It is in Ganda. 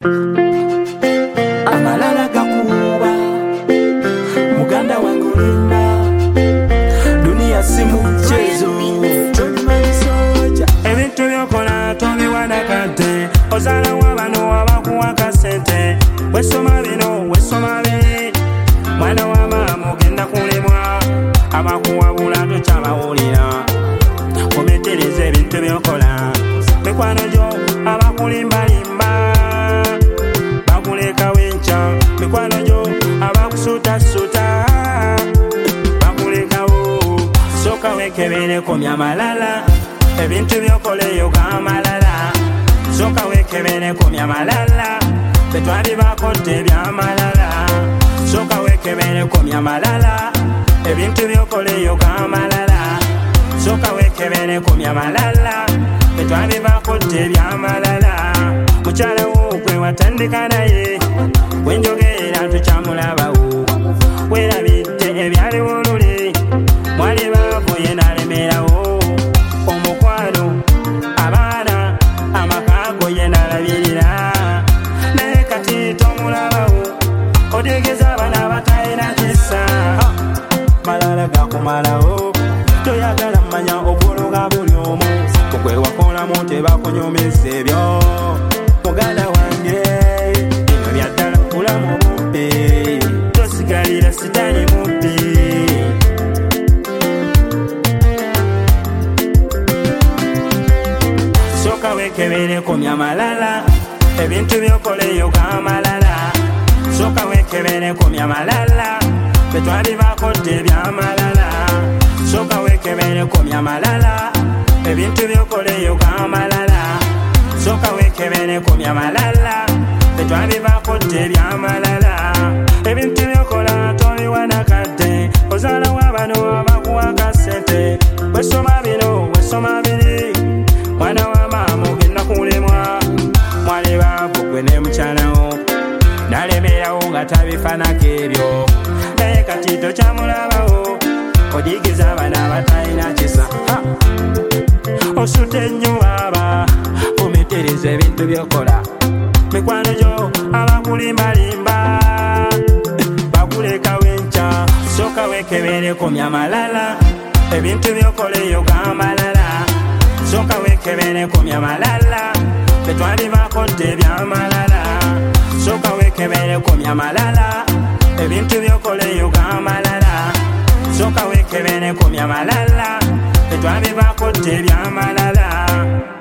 amalala gakuba muganda wange olinda dunia si mchezo ebintu byokola tobiwanakadde ozala wabano abakuwa kasente wesoma bino wesoma biri mwana wa maama ogenda kulimwa abakuwabula tokyabawulira ometereza ebintu byokola mikwano gyo abakulimbalimba bakuleka wenca mikwano gyo abakusutasuta bakulekawo soka wekebere komya malala ebintu byokoleyo gamalala soka wekebere komya malala betwali bakotte ebyamalala soka wekebere komya malala ebintu byokoleyo gamalala soka wekebere komya malala betwali bakotte ebyamalala mukyala wo gwe watandika naye wenjogera tukyamulabawo werabidde ebyaliwo oluli mwali bavuye nalemerawo omukwano abaana amakago ye nalabirira naye kati tomulabawo odigeza abana batalina kisa malala gakumalawo toyagala mmanya obuluga buli omu kugwe wakolamu tebakunyumisa ebyo muganda wange bino byaddala bulamu bubbi tosigalira sitani mubbi soka wekebere komya malala ebintu byokoleyo gamalala soka wekebere komya malala betwali bakotte ebyamalala soka wekebere komya malala ebintu byokoleyo gamalala soka wekebere komya malala betwali bakotte ebyamalala ebintu byokola tobiwanakadde ozala wabano abakuwa kasente wesoma bino wesoma biri mwana wa maama ogenda kulemwa mwali baavu gwe ne mukyalawo nalemerawo nga tabifanako ebyo naye kati tokyamulabawo odigiza abana abatalina kisa osute nnyo baba ometereza ebintu byokola mikwano gyo abakulimbalimba bakuleka wenca soka wekebere komya malala ebintu byokoleyo gamalala soka wekebere komya malala betwali bakotte ebyamalala soka wekebere komya malala ebintu byokoleyo gamalala soka wekebere komya malala betwali bakotte ebyamalala